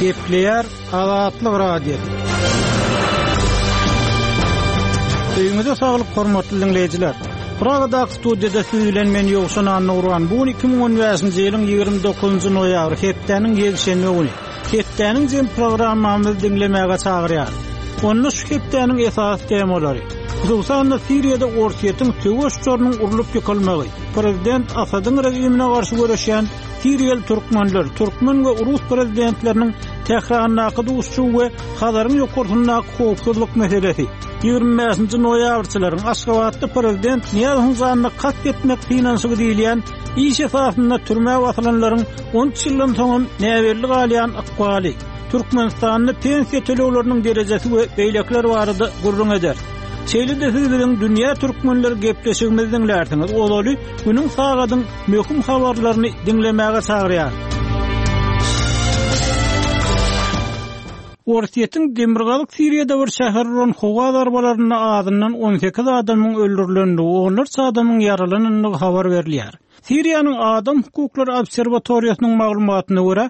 Gepleyer Azatlyk Radio. Öýüňize saglyk hormatly dinleýijiler. Pragada studiýada süýlen men ýogşan Nurwan. Bu 2015-nji ýylyň 29-njy noýabr hepdeniň ýegşenme güni. Hepdeniň jem programmamyzy dinlemäge çagyrýar. Onu şu hepdeniň esas temalary. Hususan Siriýada ortaýetin töweşçörüniň urulyp ýykylmagy, prezident Asadyň rejimine garşy görüşen Siriýal türkmenler, türkmen we urus prezidentleriniň tährarnaky duşçu we Hazaryň ýokurtunak howpsuzlyk meselesi. 25-nji noýabrçylaryň Aşgabatda prezident Niýazyn zanyny kat etmek finansyny diýilýän iş esasynda türme wasylanlaryň 10 ýyldan soň näwerlik alýan akwaly. Türkmenistanyň pensiýa töleýlerini derejesi we beýlekler barada gurrun eder. Şeýle de sizin dünýä türkmenleri gepleşigimizi dinlersiňiz. Olaly günüň sagadyň möhüm habarlaryny dinlemäge çagyrýar. Ortaýetin Demirgalyk Siriýada bir şäherden howa darbalaryny adyndan 18 adamyň öldürilendiği, onlarca adamyň yaralanandygy habar berilýär. Siriýanyň Adam Hukuklary Obserwatoriýasynyň maglumatyna görä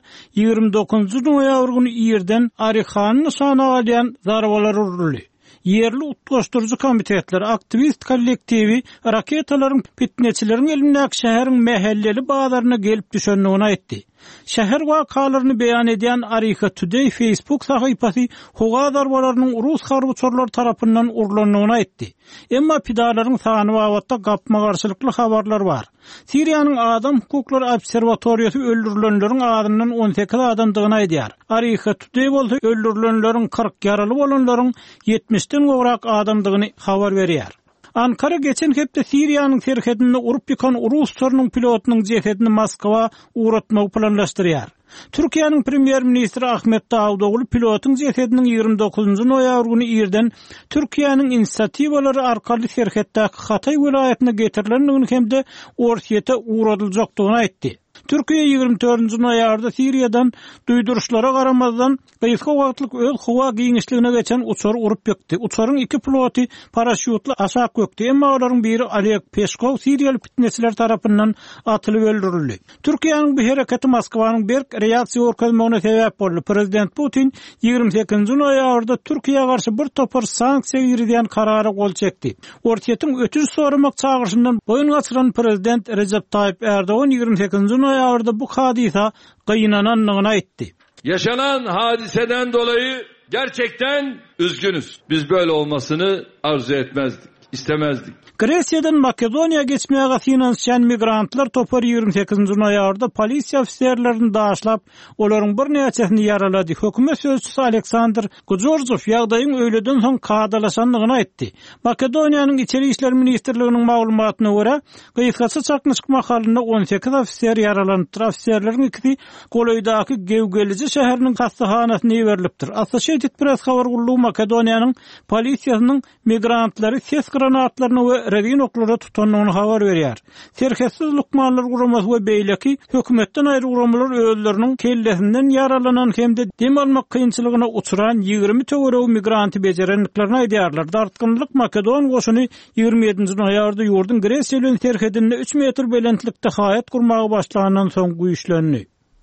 29-njy noýabr güni ýerden Arihanyň nişana alýan darbalar uruly. Yerli utgaşdyrjy komitetler, aktivist kollektivi raketalaryň fitneçileriň elinäki şäheriň mahalleli bazaryna gelip düşendigini aýtdy. Şäher wakalaryny beýan edýän Ariha Today Facebook sahypasy howa darbalarynyň Rus harbyçylary tarapyndan urulandygyny aýtdy. Emma pidalaryň sany wagtda gapma garşylykly habarlar bar. Siriýanyň Adam Hukuklary Obserwatoriýasy öldürilenleriň adyndan 18 adamdygyny aýdýar. Ariha Today bolsa öldürilenleriň 40 yaraly bolanlaryň 70den gowrak adamdygyny habar berýär. Ankara geçen hepde Siriýanyň serhedine urup ýykan Rus torunun pilotunyň jesedini Moskwa uğratmagy planlaşdyrýar. Türkiýanyň premier ministri Ahmet Davudoglu pilotyň jesediniň 29-njy noýabr güni ýerden Türkiýanyň inisiatiwalary arkaly serheddäki Hatay welaýatyna getirilendigini hemde ortaýeta uğradyljakdygyny aýtdy. Türkiýe 24-nji noýabrda Siriýadan duýduruşlara garamazdan gysga wagtlyk öz howa giňişligine geçen uçar urup ýykdy. Uçaryň iki piloty paraşutly aşağı gökdi, emma olaryň biri Oleg Peskov Siriýal fitneçiler tarapyndan atylyp öldürildi. Türkiýanyň bu hereketi Moskwanyň berk reaksiýa görkezmegine sebäp boldy. Prezident Putin 28-nji noýabrda Türkiýe garşy bir topar sanksiýa ýerden karary gol çekdi. Ortaýetin ötüş soramak çağırşyndan boyun gaçyran prezident Recep Tayyip Erdoğan 28-nji noýabrda bu hadisa gynananlygyny aýtdy. Yaşanan hadiseden dolayı gerçekten üzgünüz. Biz böyle olmasını arzu etmezdik, istemezdik. Gresiýadan Makedoniýa geçmäge finansiýan migrantlar topar 28-nji noýabrda polisiýa ofisiýerlerini daşlap, olaryň bir neçesini yaralady. Hökümet sözçüsü Aleksandr Gudjorjew ýagdaýyň öýleden soň kadalaşandygyny aýtdy. Makedoniýanyň içeri işler ministrliginiň maglumatyna görä, gysgaça çakmyşyk mahalynda 18 ofisiýer yaralandy. Ofisiýerleriň ikisi Goloýdaky Gewgelici şäheriniň hastahanasyna ýeberilipdir. Associated Press habar gullugy Makedoniýanyň polisiýasynyň migrantlary ses granatlaryny we redin oklara tutanlygyny habar berýär. Serhessiz lukmanlar guramasy we beýleki hökümetden aýry guramalar özleriniň kellesinden yaralanan hemde dem almak kynçylygyna uçuran 20 töwereg migranty bejerenliklerini aýdýarlar. Dartgynlyk Makedon goşuny 27-nji noýabrda ýurdun Gresiýa bilen serhedinde 3 metr belentlikde haýat gurmagy başlanandan soň güýçlendi.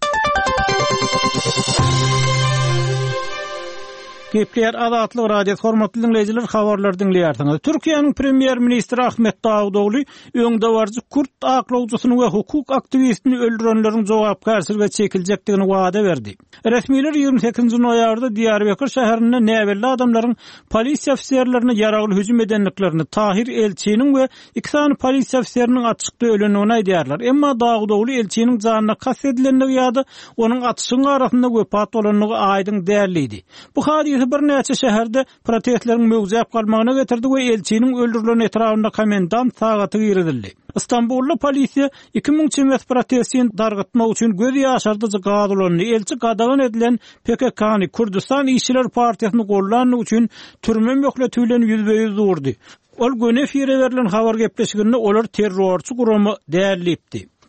Gepleyer Azatlyk Radio hormatly dinleýijiler, habarlar dinleýärsiňiz. Türkiýanyň premier ministri Ahmet Davudoglu öňde barjy Kürt aklawçysyny we hukuk aktivistini öldürenleriň jogapkärçiligiне çekiljekdigini wada berdi. Resmiler 28-nji noýabrda Diyarbakır şäherinde näwelli adamlaryň polisiýa ofisiýerlerine ýaraly hüjüm edenliklerini, Tahir Elçiniň we iki sany polisiýa ofisiýeriniň atışykda ölenigini aýdýarlar. Emma Davudoglu Elçiniň janyna kastet edilenligi ýa-da onuň atışyň arasynda wepat bolanlygy aýdyň däldi. Bu hadisa bir näçe şäherde protestleriň mögzäp galmagyna getirdi we elçiniň öldürilen etrafynda komendant sagaty giridildi. İstanbulda polisiýa 2000 çemet protestini dargatmak üçin göz ýaşardyjy gadylandy. Elçi gadagan edilen PKK-ny Kurdistan İşçiler Partiýasyny gollanyň üçin türme möhletülen ýüzbeýüz durdy. Ol göne fire berilen habar gepleşiginde olar terrorçy guramy däýerlipdi.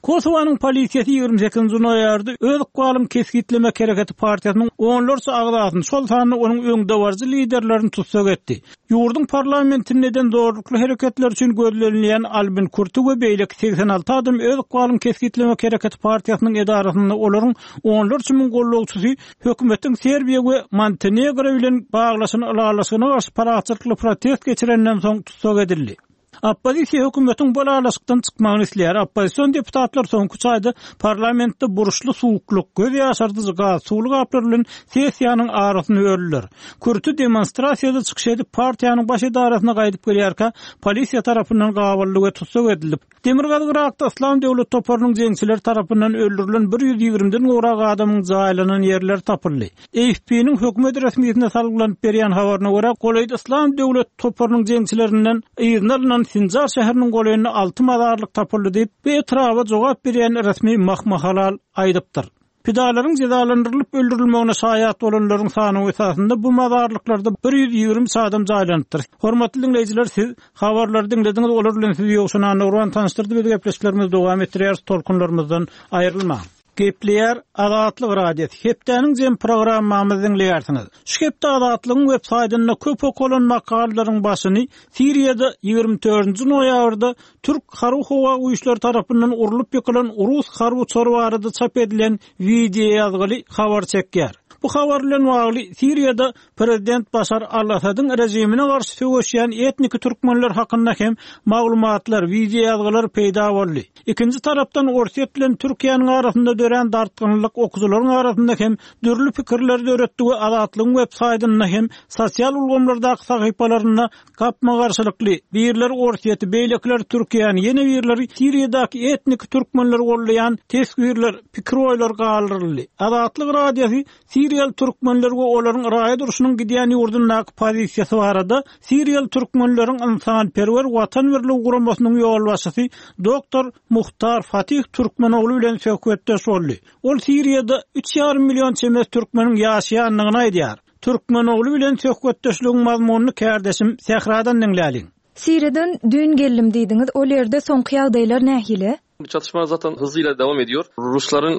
Kosovanyň polisiýasy 28-nji noýarda öz ýalyň Kesgitlemek Hereketi partiýasynyň onlarça agdasyny, şol sany onuň öňde barjy liderlerini tutsak etdi. Ýurdun parlamentininden zorlukly hereketler üçin gözlenilýän Albin Kurtu we beýleki 86 adam öz ýalyň Kesgitlemek Hereketi partiýasynyň edarasynda olaryň onlarça ming gollawçysy hökümetiň Serbiýa we Montenegro bilen baglaşyny alalasyna garşy paraçylykly protest geçirenden soň tutsak edildi. Oppozisiýa hökümetiň bu alaçykdan çykmagyny isleýär. Oppozisiýon deputatlar soňky çaýda parlamentde buruşly suwukluk, göz ýaşardyjy gaz, suwly gaplar bilen sessiýanyň arasyny ördiler. Kürtü demonstrasiýada çykyş edip partiýanyň baş edarasyna gaýdyp gelýärkä, polisiýa tarapyndan gawurly we tutsak edilip, Demirgaz Irakda İslam Döwlet toparynyň jeňçiler tarapyndan öldürilen 120-den gowrak adamyň jaýlanan ýerler tapyldy. AFP-niň hökümet resmiýetine salgylanyp berýän habaryna görä, Goleýda İslam Döwlet toparynyň jeňçilerinden ýygynalynan Sinjar şäheriniň goleýyny 6 mazarlyk tapyldy diýip bu etrafa jogap berýän resmi Mahmahalal aýdypdyr. Pidalaryň cezalandyrylyp öldürilmegine şaýat bolanlaryň sanyny esasında bu mazarlyklarda 120 adam jaýlanypdyr. Hormatly dinleýijiler, siz habarlary dinlediňiz, olar bilen sizi ýokşunan Nurwan tanıştyrdy we gepleşiklerimiz dowam etdirýär, tolkunlarymyzdan aýrylma. Gepleýär Azatlyk radiosi. Hepdeniň jem programmamyzy dinleýärsiňiz. Şu hepde Azatlygyň web saýtyna köp okulan makalalaryň başyny Siriýada 24-nji noýabrda Türk Harby Howa güýçleri tarapyndan urulyp ýykylan Urus harby uçary barada çap edilen video ýazgyly habar çekýär. Bu habar bilen bagly Siriýada prezident Başar al-Asadyň rejimine garşy söwüşýän etnik türkmenler hakynda hem maglumatlar, video ýazgylar peýda boldy. Ikinji tarapdan Orsiýet bilen Türkiýanyň arasynda dören dartgynlyk okuzylaryň arasynda hem dürli pikirler döretdigi Azatlygyň web saýtyna hem sosial ulgamlardaky sahypalaryna gapma garşylykly birler Orsiýeti, beýlekler Türkiýany, ýene birleri Siriýadaky etnik türkmenler gollaýan tesbirler, pikir oýlar galdyryldy. Azatlyk radiosi Siriýal türkmenler we olaryň raýat duruşynyň gidýän ýurdundaky pozisiýasy barada Siriýal türkmenleriň insanperwer watanberlik guramasynyň ýol başçysy doktor Muhtar Fatih Türkmenoglu bilen söhbetdeş boldy. Ol Siriýada 3,5 million çemes türkmeniň ýaşaýanlygyny aýdýar. Türkmenoglu bilen söhbetdeşligiň mazmunyny kärdeşim Sehradan dinläliň. Siriýadan dün geldim diýdiňiz, ol ýerde soňky ýagdaýlar nähili? Çatışmalar zaten hızıyla devam ediyor. Rusların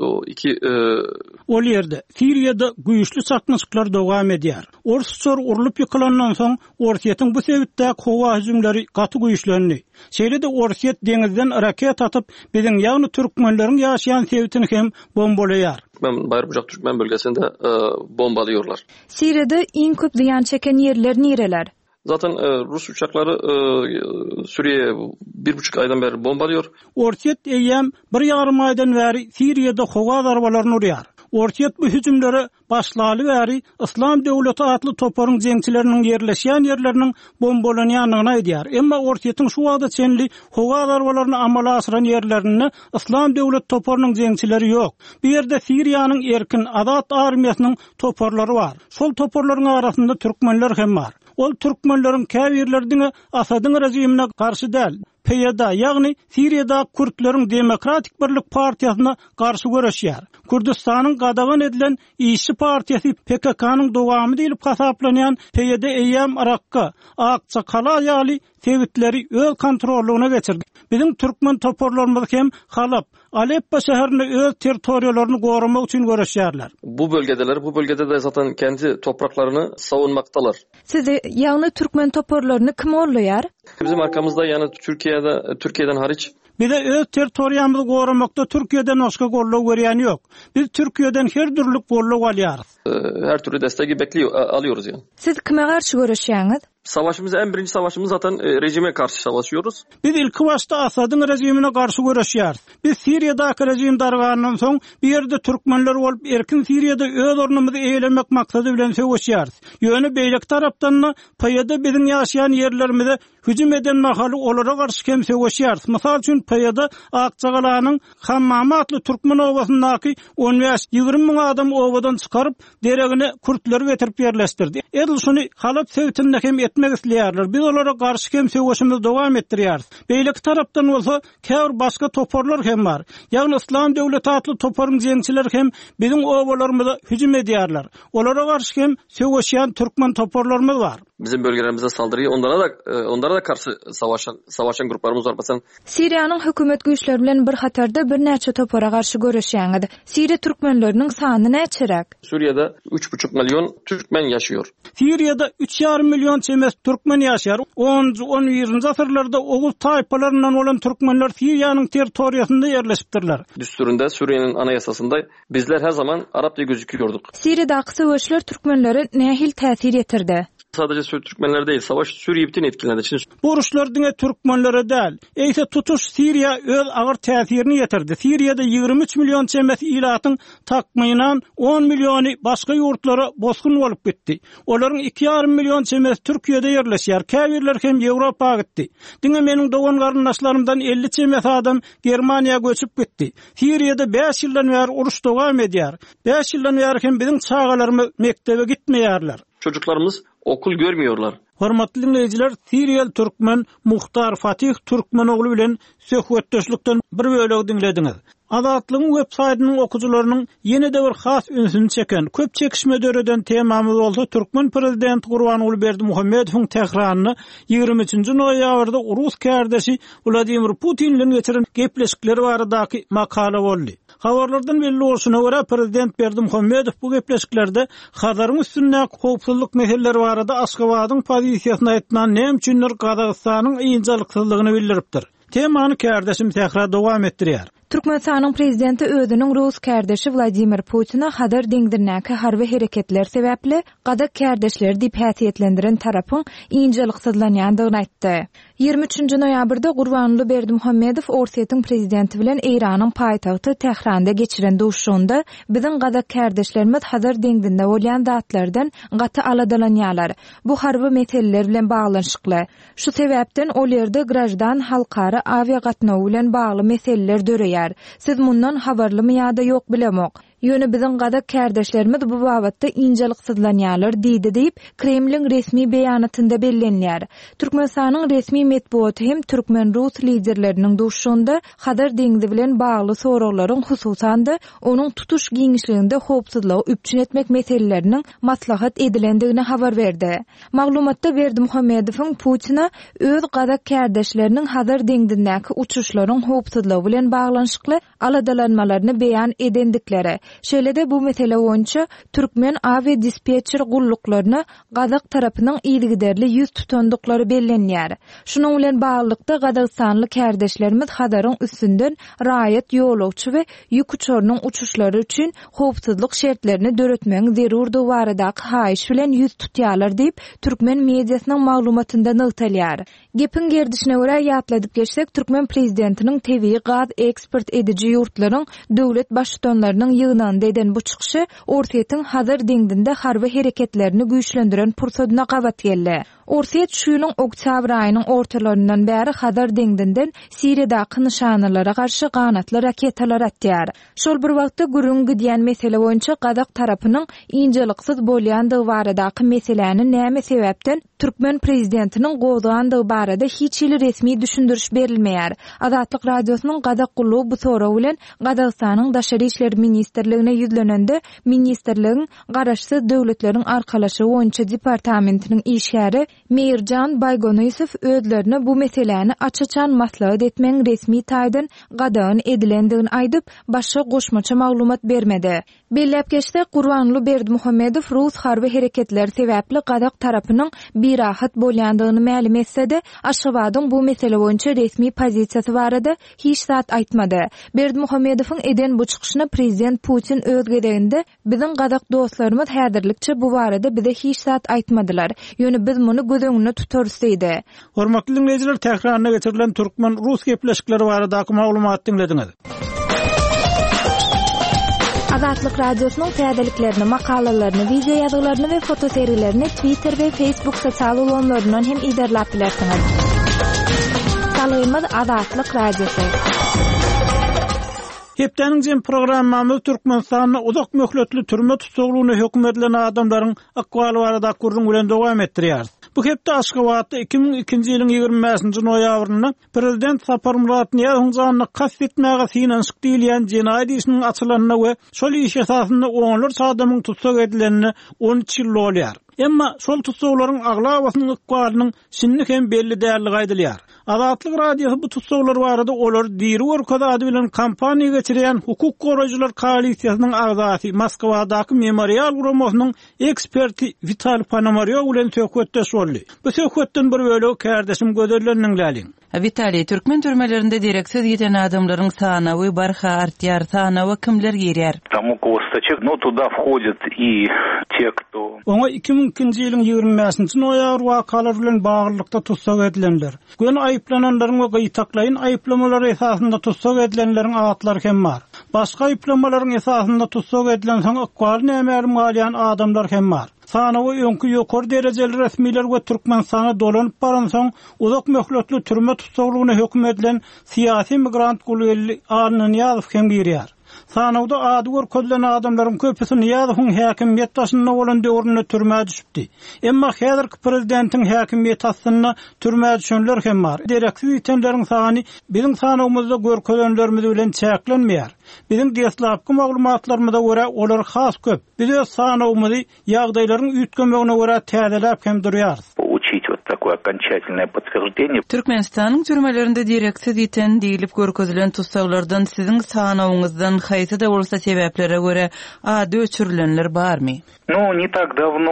o yerde Siriýada güýçli çatnaşyklar dowam edýär. Orsusor urulyp ýykylandan soň Orsiýetiň bu sebäpde howa hüjümleri gaty güýçlendi. Şeýle de Orsiýet deňizden raket atyp biziň ýagny türkmenleriň ýaşaýan sebäpini hem bombalaýar. Ben Bayırbucak Türkmen bölgesinde bombalıyorlar. Siriýada iň köp ziyan çeken ýerler nireler? Zaten Rus uçakları Suriye'ye 1,5 aydan beri bombalıyor. Orsiýet eýem 1,5 aydan beri Siriýada howa zarbalaryny urýar. Orsiýet bu hüjümleri başlaly beri İslam Döwleti atly toparyň jeňçileriniň ýerleşýän ýerleriniň bombalanýanyny aýdýar. Emma Orsiýetiň şu wagtda çenli howa zarbalaryny amala asyran ýerlerini İslam Döwleti toparynyň jeňçileri ýok. Bu ýerde Siriýanyň erkin azat armiýasynyň toparlary bar. Şol toparlaryň arasynda türkmenler hem bar. Ol türkmenleriň käbirlerdiňe Asadyň rejimine garşy däl, PYD, ýagny Siriýada Kürtleriň Demokratik Birlik partiýasyna garşy görüşýär. Kürdistanyň gadagan edilen İşçi partiýasy PKK-nyň dowamy diýilip hasaplanýan PYD eýem Irakka, Akçakala ýaly sebitleri öz kontrolüne geçirdi. Bizim türkmen toparlarymyz hem Halap, Aleppo şäherinde öz territoriýalaryny goramak üçin görüşýärler. Bu bölgede de zaten kendi topraklarını savunmaktalar. Siz ýagny türkmen toparlaryny kim gollaýar? Bizim arkamızda yani Türkiye'den hariç Bize öz territoriýamyzy goramakda Türkiýeden başga gollaw berýän ýok. Biz Türkiýeden her türlük gollaw alýarys. Her türlü desteği alıyoruz yani. Siz kime garşy görüşýäňiz? En birinci savaşımız zaten rejime karşı savaşıyoruz. Biz ilk başta Asadyň rejimine karşı görüşýäris. Biz Siriýadaky rejim dargandan soň bir ýerde türkmenler bolup erkin Siriýada öz ornumuzy eýlemek maksady bilen söwüşýäris. Ýöne beýlek tarapdan PYD biziň ýaşaýan ýerlerimize hüjüm eden mahaly olara garşy hem söwüşýäris. Mysal üçin PYD Akçagalanyň Hammam atly türkmen owasyndaky 15-20 miň adam owadan çykaryp deregine Kürtleri getirip ýerleşdirdi. Edil şunu Halap sebitinde hem etmek isleýärler. Biz olara garşy hem söwüşimizi dowam etdirýäris. Beýleki tarapdan bolsa käbir başga toparlar hem bar. Ýagny İslam Döwleti atly toparyň jeňçiler hem biziň owalarymyza hüjüm edýärler. Olara garşy hem söwüşýän türkmen toparlarymyz bar. bizim bölgelerimize saldırıyı onlara da karşı savaşan gruplarımız var. Mesela Siriýanyň hökümet güýçleri bilen bir hatarda bir näçe topara garşy görüşýäňydy. Siriýa türkmenleriniň sany näçerek? Suriye'de 3,5 milyon Türkmen yaşıyor. Siriýada 3,5 milyon çemes türkmen ýaşar. 10-11-nji asyrlarda oğuz taýpalaryndan bolan türkmenler Siriýanyň territoriýasynda ýerleşipdirler. Düsturunda Suriye'nin anayasasında bizler her zaman Arap diye gözüküyorduk. Siriýadaky söwüşler türkmenlere nähil täsir etirdi? Sadece Türkmenler değil, savaş Suriye'yi bütün etkiledi. Bu uruşlar diňe türkmenlere däl, eýse tutuş Siriýa öz agyr täsirini ýetirdi. Siriýada 23 milyon çemes ilatyň takmynan 10 milyony başga ýurtlara bosgun bolup gitdi. Olaryň 2,5 milyon çemes Türkiýede ýerleşýär. Käbirler hem Ýewropa gitdi. Diňe meniň dogan garyndaşlarymdan 50 çemes adam Germaniýa göçüp gitdi. Siriýada 5 ýyldan bäri uruş dowam edýär. 5 ýyldan bäri hem biziň çagalarymyz mektebe gitmeýärler. Çocuklarımız okul görmüyorlar. Hormatly dinleyijiler, Siriýal türkmen Muhtar Fatih Türkmenoglu bilen söhbetdeşlikden bir bölegi dinlediňiz. Azatlygyň web-saýtynyň okuwçylarynyň ýene-de bir has ünsüni çeken, köp çekişme döreden temamyz bolsa Türkmen prezidenti Gurbanuly Berdimuhammedowyň tehranyny 23-nji noýabrda Rus kärdeşi Vladimir Putin bilen geçiren gepleşikleri baradaky makala boldy. Habarlardan belli bolşuna görä prezident Berdimuhammedow bu gepleşiklerde Hazaryň üstünde howpsuzlyk meselleri barada Aşgabatyň pozisiýasyna aýtnan näme üçindir Gazagystanyň ýynjylyksyzlygyny bildiripdir. Temany kärdeşim tekrar dowam etdirýär. Türkmenistanyň prezidenti özüniň Rus kärdeşi Vladimir Putina hadar deňdirnäki harby hereketler sebäpli gadak kärdeşler diýip häsiýetlendiren tarapyň ýynjylyksyzlanýandygyny aýtdy. 23-nji noýabrda Gurbanuly Berdimuhammedow Orsiýetiň prezidenti bilen Iranyň paýtagty Tehranda geçiren duşunda biziň gadak kärdeşlerimiz hadar deňdinde bolýan zatlardan gaty aladalanýarlar. Bu harby meseleler bilen baglanyşykly. Şu sebäpden ol ýerde grajdan halkara avia gatnawy bilen bagly meseleler döreýär. Siz mundan habarlymy ýa-da ýok bilemok. Ýöne biziň gadak kärdeşlerimiz bu babatda ýynjylyksyzlanýarlar diýdi diýip Kremliň resmi beýanatynda bellenýär. Türkmenistanyň resmi medeniýeti hem türkmen Rus liderleriniň duşunda hadar deňdi bilen bagly soraklaryň hususan da onuň tutuş giňişliginde howpsuzlygy üpçün etmek meseleleriniň maslahat edilendigine habar berdi. Maglumatda Berdimuhammedowyň Putina öz gadak kärdeşleriniň hadar deňdindäki uçuşlaryň howpsuzlygy bilen baglanyşykly aladalanmalaryny beýan edendikleri. Şeýlede bu mesele boýunça türkmen avi dispetcher gulluklaryny gadak tarapynyň ýygyderli ýüz tutandyklary bellenýär. Şunuň bilen baglykda Gadastanly kärdeşlerimiz hadaryň üstünden raýat ýolagçy we ýük uçurynyň uçuşlary üçin howpsuzlyk şertlerini döretmeň zerurdy baradaky haýyş bilen ýüz tutýarlar diýip türkmen mediasynyň maglumatynda nyktalýar. Gepin gerdişine görä ýatladyp geçsek, türkmen prezidentiniň tebii gaz eksport edici ýurtlaryň döwlet başçylarynyň ýygnanda eden bu çykyşy Orsiýetiň hazır deňdinde harby hereketlerini güýçlendiren pursadyna gabat geldi. Orsiýet şu ýylyň oktyabr aýynyň ortalaryndan bäri hazır deňdinden Siriýadaky nişanlara garşy ganatly raketalar atýar. Şol bir wagtda gürüň gidýän mesele boýunça gadak tarapynyň ýynjylyksyz bolýandygy baradaky meseleni näme sebäpden türkmen prezidentiniň gowdandygy barada hiç ýyly resmi düşündiriş berilmeýär. Azatlyk radiosynyň gadak gullugy bu soraw bilen Gadagystanyň Daşary işler ministrligine ýüzlenende ministrligiň garaşsyz döwletleriň arkalaşy boýunça departamentiniň işgäri Meýirjan Baygonoýsow özlerine bu meseleni açyçan maslahat etmeň resmi taýdan gadagyň edilendigini aýdyp başga goşmaça maglumat bermedi. Belläp geçdi Gurbanuly Berdimuhammedow Rus harby hereketleri sebäpli gadak tarapynyň bir rahat bolýandygyny ma'lum etse-de Aşgabatyň bu mesele boýunça resmi pozisiýasy barada hiç zat aýtmady. Berdimuhammedowyň eden bu çykyşyna prezident Putin öz gedeginde biziň gadak dostlarymyz häzirlikçe bu barada bize hiç zat aýtmadylar. Ýöne biz muny göz öňünde tutarys diýdi. Hormatly dinleyijiler, tekrarına getirilen türkmen Rus gepleşikleri baradaky maglumat dinlediňiz. Azatlyk radiosynyň täzeliklerini, makalalaryny, video ýazgylaryny we foto seriýlerini Twitter we Facebook sosial ulanlaryndan hem iderläp bilersiňiz. Salymyz Azatlyk radiosy. Hepdeniň programmamyz Türkmenistanyň uzak möhletli türme tutuglugyna hökm edilen adamlaryň akwaly barada gurrun bilen dowam etdirýär. Bu hepde Aşgabatda 2002-nji ýylyň 25-nji noýabryna prezident Sapar Muratniýawyň janyny kast etmäge synanşyk diýilýän jenaýat işiniň açylanyna we şol iş esasynda onlarça adamyň tutsak edilenini 13 ýyl bolýar. Emma şol tutsaglaryň aglawasynyň ykbalynyň şinlik hem belli däligi aýdylýar. Azatlyk radiosu bu tutsaglar barada olar diri workada ady bilen kampaniýa geçirýän hukuk goraýjylar koalisiýasynyň agzasy Moskwadaky memorial guramosynyň eksperti Vital Ponomaryov bilen söhbetdeş boldy. Bu söhbetden bir bölegi kärdeşim göderleniň läliň. Vitaliy, Türkmen türmelerinde direksiz giden adamların sanawy barha artýar, sanawy kimler girýär? Там около 100 человек, но туда входят и те, кто... Оňa 2000-nji ýylyň 25-nji noýabr wakalar bilen baglykda tutsak edilenler. Gün aýplananlaryň we gytaklaýyn aýplamalary esasynda tutsak edilenleriň atlary hem bar. Başga aýplamalaryň esasynda tutsak edilen soň ykbaly nämerim alýan adamlar hem bar. Sanawy öňkü ýokary derejeli resmiler we Türkmenistana dolanyp baran soň uzak möhletli türme tutsaglygyna hökm edilen syýasy migrant gully alnyny ýazyp hem girýär. Sanawda ady görkezlen adamlaryň köpüsi Niýazowyň häkimiýet başynda bolan döwründe türmäge düşüpdi. Emma häzirki prezidentiň häkimiýet aslynda türmäge düşenler hem bar. Direksiz itenleriň sany biziň sanawymyzda görkezlenlerimiz bilen çäklenmeýär. Biziň diýeslapky maglumatlarymyza görä olar has köp. Biz öz sanawymyzy ýagdaýlaryň üýtgemegine görä täzeläp hem durýar. Такое окончательное подтверждение. Türkmenistanyň türmelerinde direksiz iten diýilip görkezilen tutsaglardan siziň sanawyňyzdan haýsy da bolsa sebeplere görä ady öçürilenler barmy? Ну, не так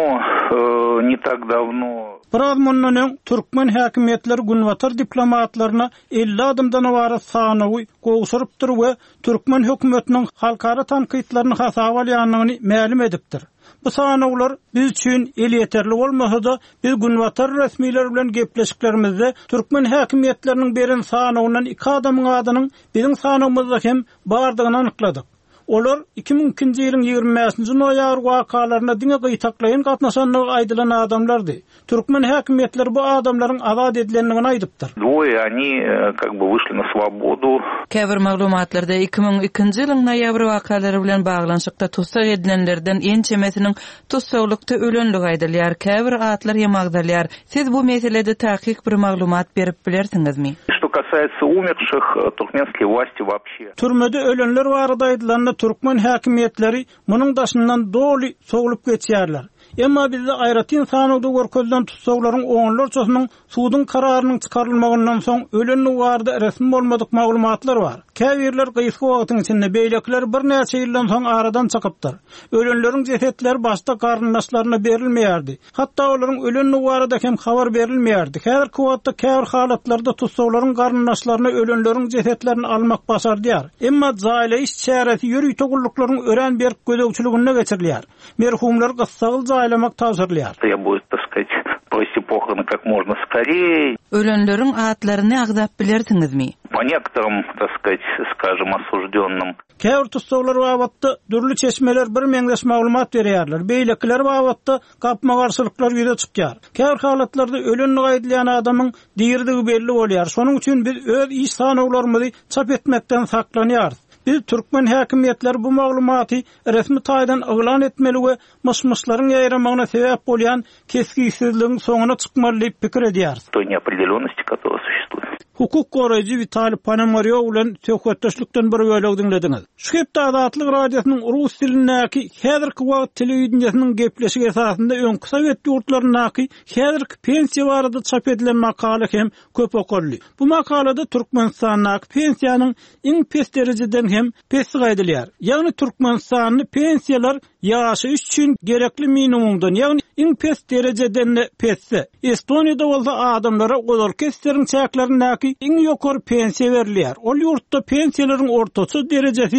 давно. Biraz mundan Türkmen häkimiýetleri günwatar diplomatlaryna 50 adamdan wara sanawy gowşurypdyr we Türkmen hökümetiniň halkara tanqytlaryny hasaba alýanyny ma'lum edipdir. Bu sanawlar biz üçin el yeterli bolmasa da biz günwatar resmiler bilen gepleşiklerimizde Türkmen häkimiýetleriniň beren sanawyndan 2 adamyň adynyň biziň sanawymyzda hem bardygyny anykladyk. Olar 2002-nji ýylyň 25-nji noýabr wakalaryna diňe gytaklaýyn gatnaşanlygy aýdylan adamlardy. Türkmen häkimiýetleri bu adamlaryň azad edilenligini aýdypdyr. Двое они как бы вышли на свободу. Käbir maglumatlarda 2002-nji ýylyň noýabr wakalary bilen baglanyşykda tutsak edilenlerden en çemesiniň tutsaklykda ölenligi aýdylýar. Käbir atlar ýamagdalýar. Siz bu meselede taýyk bir maglumat berip bilersiňizmi? Что касается умерших, туркменские власти вообще. Türmede ölenler barada aýdylan Türkmen häkimiýetleri munyň daşyndan doly sogulup geçýärler. Emma bizde aýratyn sanawda görkezlen tutsaglaryň oňlarçasynyň suwdyň kararynyň çykarylmagyndan soň ölenli barada resmi bolmadyk maglumatlar bar. Käbirler gysga wagtyň içinde beýlekler bir näçe ýyldan soň aradan çykypdyr. Ölenleriň jesetleri başda garyndaşlaryna berilmeýärdi. Hatda olaryň ölenli barada hem habar berilmeýärdi. Häzirki wagtda käbir halatlarda tutsaglaryň garyndaşlaryna ölenleriň jesetlerini almak başardyar. Emma zaýla iş çäresi ýöri togulluklarının ören berk gödöwçiligine geçirilýär. Merhumlar gyssagyl zaýlamak tawsyrlýar. Требует, так сказать, провести похороны как можно скорее. Ölenleriň atlaryny agzap bilersiňizmi? По некоторым, так сказать, скажем, осужденным. Käbir tutsaglar wagtda dürli çeşmeler bir meňdeş maglumat berýärler. Beýlekler wagtda gapma garşylyklar ýüze çykýar. Käbir halatlarda ölenli aýdylýan adamyň diýerdigi belli bolýar. Şonuň üçin biz öz iş sanawlarymyzy çap etmekden saklanýarys. Biz Türkmen häkimiýetleri bu maglumaty resmi taýdan oglan etmeli we myşmyşlaryň ýaýramagyna sebäp bolýan kesginsizligiň soňuna çykmaly diýip pikir edýär. Той неопределенности, которая существует. Hukuk goraýjy Vital Ponomaryov bilen söhbetdeşlikden bir bölegi dinlediňiz. Şu hepde Azatlyk radiosynyň rus dilindäki häzirki wagt telewizionynyň gepleşigi esasynda öňkü Sowet ýurtlarynyňky häzirki pensiýa barada çap edilen makala hem köp okurly. Bu makalada Türkmenistanyň pensiýanyň iň pes derejeden hem pesi gaýdylýar. Ýagny Türkmenistanyň pensiýalar ýaşy üçin gerekli minimumdan, ýagny iň pes derejeden pesi. Estoniýada bolsa adamlara gozal keslerin çäklerindäki iň ýokary pensiýa berilýär. Ol ýurtda pensiýalaryň ortaça derejesi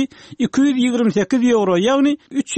228 euro, ýagny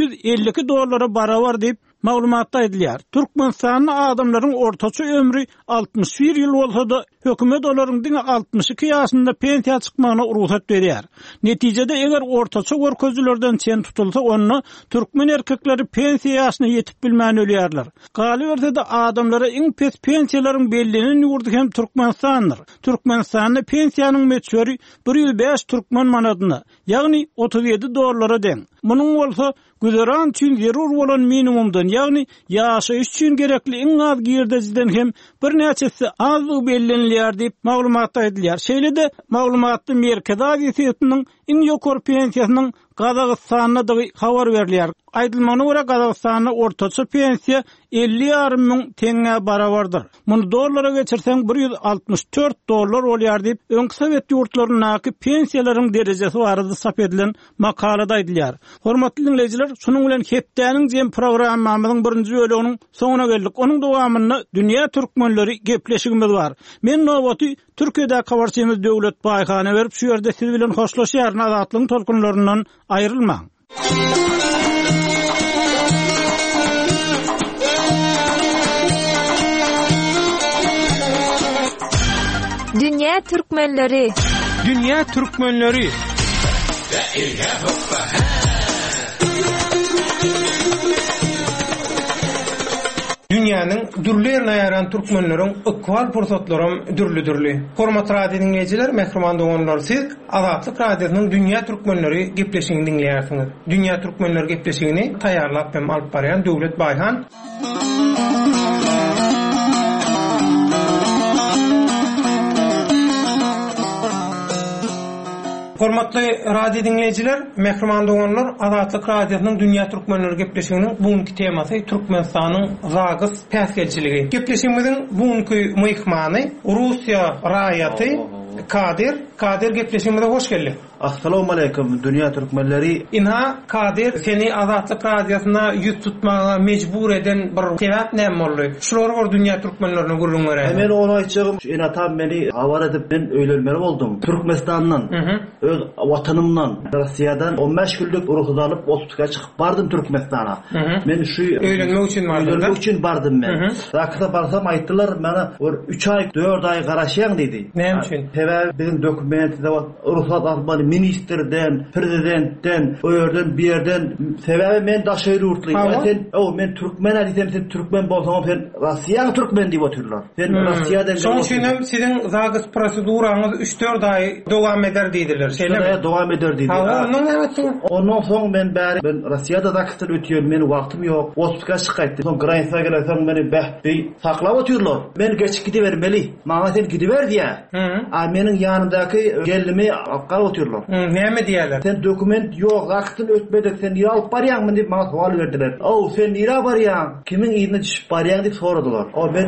$352 barabar diýip maglumatda aýdylýar. Türkmenistanyň adamlaryň ortaça ömrü 61 ýyl bolsa da hökümet olaryň diňe 62 ýaşynda pensiýa çykmagyna ruhsat berýär. Netijede eger ortaça görkezlerden çen tutulsa onu türkmen erkekleri pensiýa ýaşyna ýetip bilmän ölýärler. Galyberse adamlara iň pes pensiýalaryň bellinen ýurdu hem Türkmenistanyň. Türkmenistanyň pensiýanyň meçhuri 105 türkmen manadyna, ýagny $37 deň. Munyň bolsa güzeran üçin zerur bolan minimumdan, ýagny ýaşaýyş üçin gerekli iň az girdejden hem bir näçesi az bellenilýär diýip maglumatda aýdylýar. Şeýle-de maglumatda Merkez Aziýetiniň iň ýokary pensiýasynyň Gazagystanyna da habar berilýär. Aýdylmagyna görä Gazagystanyň ortaça pensiýa 50,000 teňe barabardyr. Muny dollara geçirseň $164 bolýar diýip öňki Sowet ýurtlarynyňky pensiýalaryň derejesi barada sap edilen makalada aýdylýar. Hormatly dinleyijiler, şunuň bilen hepdäniň jem programmamyzyň birinji bölüginiň soňuna geldik. Onuň dowamyny dünýä türkmenleri gepleşigimiz bar. Men nowaty Türkiýede kabarçymyz Döwlet Baýhany berip şu ýerde siz bilen hoşlaşýar, azatlygyň tolkunlaryndan aýrylmaň. Dünya Türkmenleri. Dünya Türkmenleri. Dünýäniň dürli ýerine ýaran türkmenleriň ökwal pursatlarym dürli. Hormatly radio dinleýijiler, mehriman doganlar, siz Azatlyk radiosynyň Dünýä Türkmenleri gepleşigini dinleýärsiňiz. Dünýä Türkmenleri gepleşigini taýýarlap hem alyp barýan Döwlet Baýhan. Hormatly radio dinleyijiler, mehriman doganlar, Azatlyk radiosynyň Dünýä Türkmenleri gepleşiginiň bugünkü temasy Türkmenistanyň zagys päsgelçiligi. Gepleşigimiziň bugünkü myhmany Russiýa raýaty Kadir gepleşigimize hoş geldi. Assalamu alaykum Dünýä Türkmenleri. Inha Kadir, seni Azatlyk radiosyna ýüz tutmaga mejbur eden bir sebäp näme boldy? Şular var Dünýä Türkmenlerini gurulmagy. Men onu aýtjagym, ina tam meni habar edip men öýlenmeli boldum. Türkmenistandan, öz watanymdan, Russiýadan 15 günlük ruhsat alyp Ospitga çykyp bardym Türkmenistana. Men şu öýlenmek üçin bardım men. Rakda barsam aýtdylar, mena 3 ay, 4 ay garaşýan dedi. Näme üçin? Sebäbi bizim dokumentde ruhsat almaly ministerden, prezidentden, o yerden bir yerden sebäbi men daşaýry urtlaýar. Men türkmen diýsem, sen türkmen bolsaň sen Russiýa türkmen diýip oturlar. Sen Russiýadan şoň üçin siziň zagys proseduraňyz 3-4 ay dowam eder diýdiler. Şeýle dowam eder diýdiler. Ondan soň men Russiýada zakysy ötýär, meni wagtym ýok. Ospitga çykaýtdy. Soň Granisaga gelsem meni bähpi saklap oturlar. Men geçip gidibermeli. Maňa sen gidiber diýär. A meniň ýanymdaky gelimi alqa oturlar. Näme diýerler? Sen dokument ýok, zakysy ötmedek, sen ýa alyp barýarmy diýip maňa sual berdiler. Sen ýa barýan? Kimiň ýerine düşüp barýan diýip soradylar. Ben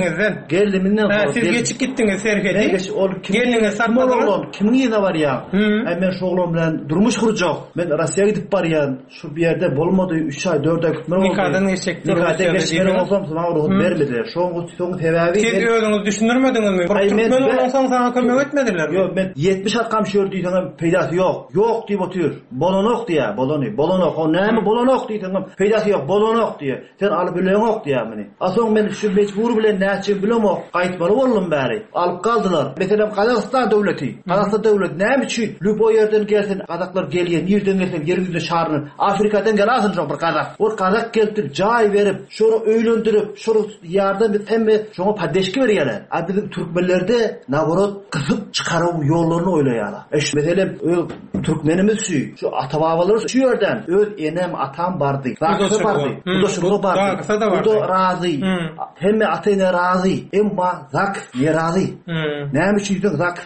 gelimden siz geçip gitdiňiz serhedi. Geliniňiz satmadylar. Kimiň ýerine barýan? Men şoğlum bilen durmuş gurjak. Men Russiýaga gidip barýan. Şu bir ýerde bolmady, 3 ay, 4 ay gitmeli boldy. Nikadan geçekdi. Nikadan geçmeli bolsam, maňa ruhsat bermediler. Şoň sebäbi siz özüňiz düşündirmediňizmi? Türkmen bolsaň sana kömek etmediler. Ýok, men 70 akam şöyle diýsem peýdasy ýok. Ýok diýip otur. Bolonok diýär, bolonok. O näme bolonok diýsem peýdasy ýok, bolonok diýär. Sen alyp bilenok diýär meni. Asoň men şu mejbur bilen näçe bilemok, gaýtmaly boldum bäri. Alyp kaldylar. Meselem Kazakystan döwleti. Kazakystan döwlet näme üçin? Lübo ýerden gelsin, kazaklar gelýän, ýerden gelsen, ýerüňizde şaryny, Afrikadan gelasyň şoň bir kazak. O kazak gelip jaý berip, şonu öýlendirip, şonu ýardam edip, hemme şoňa padeşki berýärler. A bizim türkmenlerde naborot kızıp çıkarıp yollarını oylayalar. Meselem Türkmenimiz şu atababalar şu yerden öz enem atam bardı. Rakısı bardı. Bu da şunu bardı. Bu da razı. Hem atayına razı. Emma zak yerazi. Näme üçin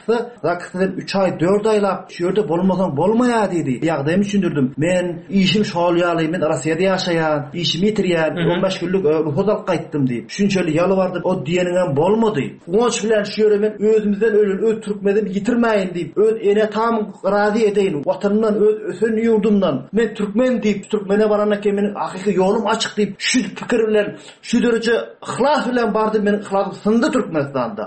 zakısı 3 ay 4 aylap şu yerde bolmasan bolmaya dedi. Ýagdaýym üçindirdim. Men işim şolýaly, men Russiýada ýaşaýan, işimi ýitirýän, 15 günlük ruhsat alyp gaýtdym diýip. Şunçaly ýalwardym, o diýeniňem bolmady. Oňç bilen şu ýere men özümizden öz türkmenimi ýitirmäýin diýip, öz ene tam razy edeýin. Watanymdan, öz ýurdumdan men türkmen diýip, türkmene barandan meniň hakyky ýolum açyk diýip, şu pikir bilen, şu derece ihlas bilen bardym, men ihlasym syndy Türkmenistanda.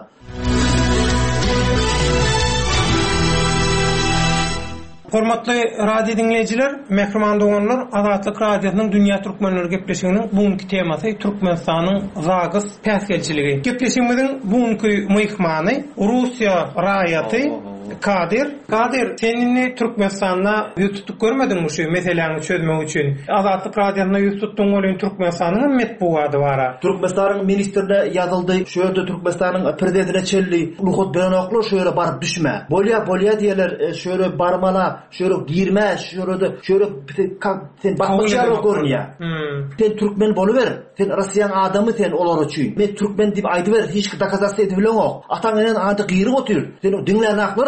Hormatly radio dinleyijiler, mehriman doganlar, Azatlyk radiosynyň Dünýä Türkmenleri gepleşiginiň bugünkü temasy Türkmenistanyň zagys päsgelçiligi. Gepleşigimiziň bugünkü myhmany Russiýa raýaty Kadir, seninle Türkmenistan'da yüz tutup görmedin mi şu meseleğini çözmek için? Azatlyk radyosyna yüz tuttuğun olan Türkmenistan'ın metbuaty var. Türkmenistan'ın ministrine yazıldı. Şöyle Türkmenistan'ın prezidentine çelli. Ruhsat berenoklar şöyle barıp düşme. Bolya diyeler şöyle barmala, şöyle girme, şöyle sen bakmışlar o görünüyor. Sen Türkmen boluver. Sen Russiýan adamı sen olar üçin. Men Türkmen diýip aýdyber, hiç dakazasy edibilen ok. Ataňyň aňdy gyryp otur. Sen dinleýän aklar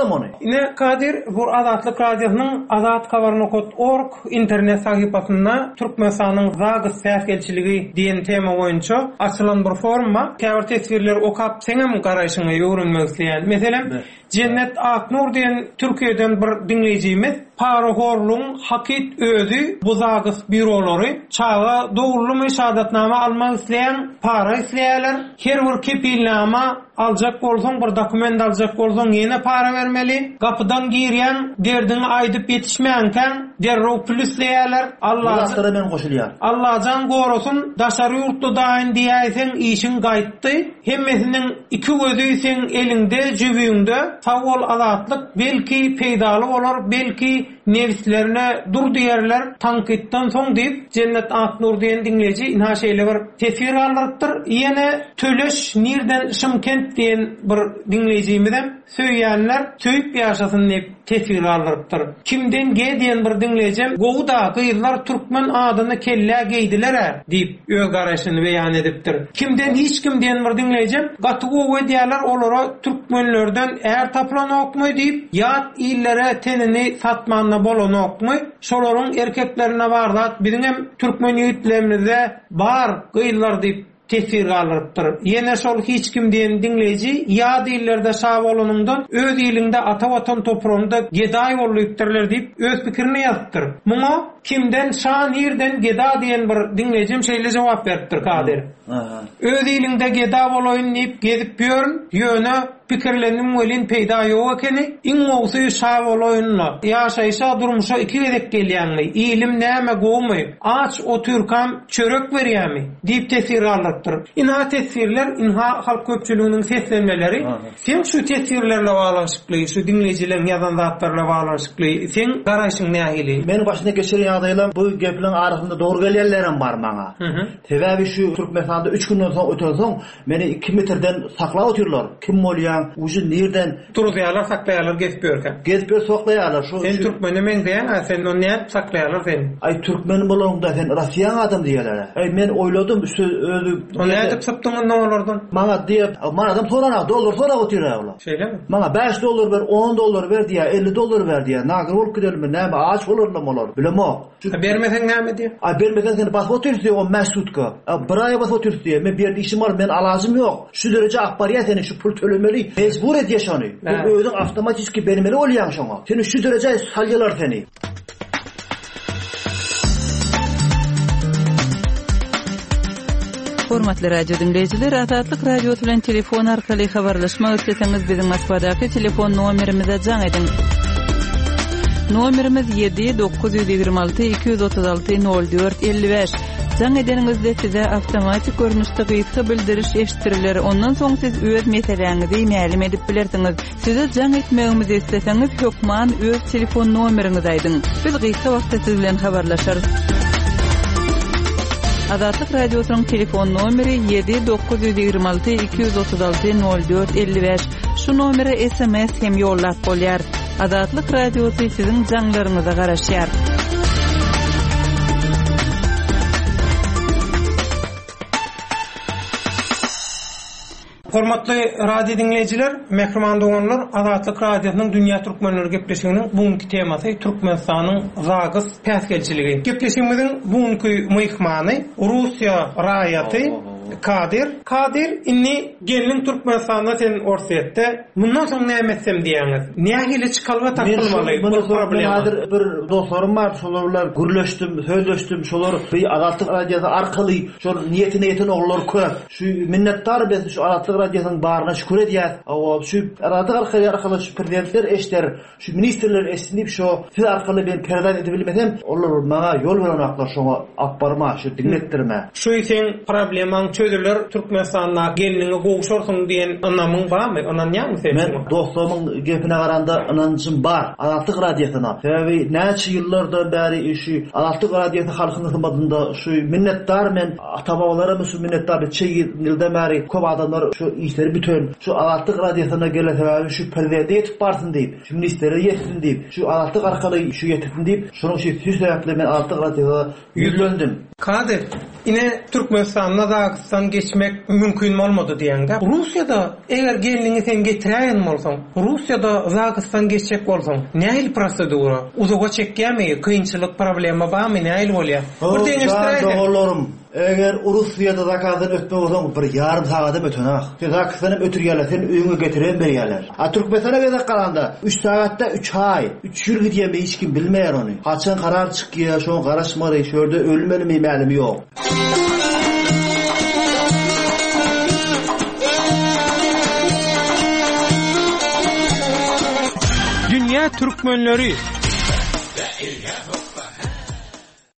bolam onu. Ine Kadir bu Azatlyk Radiosynyň azatkabarnokot.org internet sahypasynda Türkmenistanyň zagys täsirçiligi diýen tema boýunça açylan bir forumma käbir tesbirler okap seňem garaşyňa ýörenmek isleýän. Meselem Cennet Aknur diýen Türkiýeden bir dinleýijimiz paraxorluň hakit özü bu zagys bürolary çağa dogruly meşahatnama almak isleýän para isleýärler. Her bir kepilnama aljak bolsaň, bir dokument aljak bolsaň ýene para bermeli. Gapydan girýän derdiňi aýdyp ýetişmeýänken derrew plusleýärler. Allah'a men goşulýar. Allah'dan gorusun daşary ýurtda daýyn diýäýsen işiň gaýtdy. Hemmesiniň iki gözü sen elinde, jübüňde. Sawol azatlyk belki peýdaly bolar, belki nefslerine dur diýerler tankitden soň diýip Cennet Aknur diýen dinleýiji inha şeýle bir tesir alypdyr. Ýene Töleş Nirden Şymkent diýen bir dinleýijimizem söýýänler söýüp ýaşasyn diýip tesir alypdyr. Kimden ge diýen bir dinleýijim gowda gyýlar türkmen adyny kelle geýdiler diýip öz garaşyny beýan edipdir. Kimden hiç kim diýen bir dinleýijim gaty gowy diýerler olara türkmenlerden är taplan okmy diýip ýat illere tenini satman bolony okmy, şolaryň erkeklerine barlat, biziň hem türkmen ýigitlerimizde bar gyýlar diýip tesir alypdyr. Ýene şol hiç kim diýen dinleýiji ýa dillerde şah bolanyňdan öz ilinde ata watan toprağynda geday bolýarlar diýip öz pikirini ýazdyr. Muňa kimden şah nirden geda diýen bir dinleýijim şeýle jogap beripdir Kadir. Öz ilinde geda bolaýyn diýip gezip ýörün, ýöne pikirlenim welin peýda ýok ekeni, iň owsy şah bolaýynla ýaşaýşa durmuşa iki gezek gelýänli, ilim näme gowmy, aç otyrkam çörek berýärmi diýip tesir alypdyr. Inha tesirler, inha halk köpçüliginiň seslenmeleri, sen şu tesirlerle baglanşykly, şu dinleýijilerin ýazan zatlarla baglanşykly, sen garaşyň nähili? Meni başynda geçiren ýagdaýlar bu gepliň arasynda dogry gelýänlerim bar maňa. Sebäbi şu Türkmenistanda 3 günden soň ötürsoň meni 2 metrden saklap otyrlar. Kim bolýan, uju nerden durýarlar, saklaýarlar, gezip ýörken. Gezip saklaýarlar. Şu sen türkmeni men diýen, sen onu näme saklaýarlar sen? Ay türkmen bolanda sen Russiýan adam diýerler. Ay men oýladym, özü o näde sapdyň ondan olardan? Maňa diýip, maňa adam sorana dollar sorap otyrarlar. Şeýlemi? Maňa $5 ber, $10 ber diýär, $50 ber diýär. Nagyr bolup gidermi? Näme aç bolarlar bolar? Bilemok. Bermesen näme diýär? Ay bermesen sen basıp otyrdy o mäsutka. Bir ay basıp otyrdy. Men bir işim var, men alazym ýok. Şu derece akbariyat seni şu pul tölemeli. Mecbur et ýaşany. Bu özüň awtomatik bermeli bolýan şoňa. Seni şu derece salýalar seni. Hormatly radio dinleyijiler, Azatlyk radio bilen telefon arkaly habarlaşmak isleseňiz biziň Moskvadaky telefon nomerimize jaň edin. Nomerimiz 7-926-236-04-55. Jaň edeningizde size awtomatik görnüşde gysga bildiriş eşitiriler. Ondan soň siz öz meseleňizi ma'lum edip bilersiňiz. Size jaň etmegimizi isteseňiz hökman öz telefon nomeriňizi aýdyň. Biz gysga wagtda siz bilen habarlaşarys. Azatlyk radiosynyň telefon nomeri 7-926-236-04-55. Şu nomere SMS hem ýollap bolýar. Azatlyk radiosy siziň jaňlaryňyza garaşýar. Hormatly radio dinleyijiler, mehriman doganlar, Azatlyk radiosynyň dünýä türkmenleri gepleşiginiň bugunky temasy Türkmenistanyň zagys täsirçiligi. Gepleşigimiziň bugunky myhmany Russiýa raýaty Kadir inni gelin Türkmenistan'da sen orsetde bundan soň näme etsem diýäňiz. Nähili çykalga takylmaly bu problem. Hazır bir dostlarym bar, şolarlar gürleşdim, söýleşdim, şolar bir Azatlyk radiosy arkaly şol niýetine ýeten oglar köp. Şu minnetdar biz şu Azatlyk radiosynyň baryna şükür edýär. Şu Azatlyk arkaly şu prezidentler eşder, şu ministrler eşdinip şu siz arkaly ben perdan edebilmesem, olar maňa ýol berenaklar şoňa apbarma, şu dinletdirme. Şu sen problemaň çözüler Türkmenistan'a geliniňe gowşarsyň diýen anamyň barmy? Onan ýa-mı sen? Men dostlarymyň gepine garanda anancym bar. Azatlyk radiosyna. Sebäbi näçe ýyllardan bäri şu Azatlyk radiosyny halkyň hyzmatynda şu minnetdar men ata-babalarym şu minnetdar çe ýyldan bäri köp adamlar şu işleri bütün şu Azatlyk radiosyna gelen sebäbi şu perwerde ýetip barsyn diýip, şu ministere ýetsin diýip, şu Azatlyk arkaly şu ýetipsin diýip, şonuň şu sebäple men Azatlyk radiosyna ýüzlendim. Kadir ine Türkmenistan'a Dağıstan geçmek mümkün olmadı diýende. Russiýada eger gelini sen getiräýän bolsaň, Russiýada Dağıstan geçecek bolsaň, näil prosedura? Uzağa çekýärmi? Kıyınçylyk problemi barmy? Näil bolýar? Bir deňişdiräýän. Eger Russiýada zakazdan ötmek bolsaň, bir yarım saatda ötenak. Sen zakazdan ötürýärler, sen öýüňe getiren berýärler. A Türkmenistan'a gezek galanda 3 saatda 3 ay, 3 ýyl gidýär, hiç kim bilmeýär ony. Haçan karar çykýar, şoň garaşmary, şörde ölmelimi mälimi ýok. Dünya Türkmenleri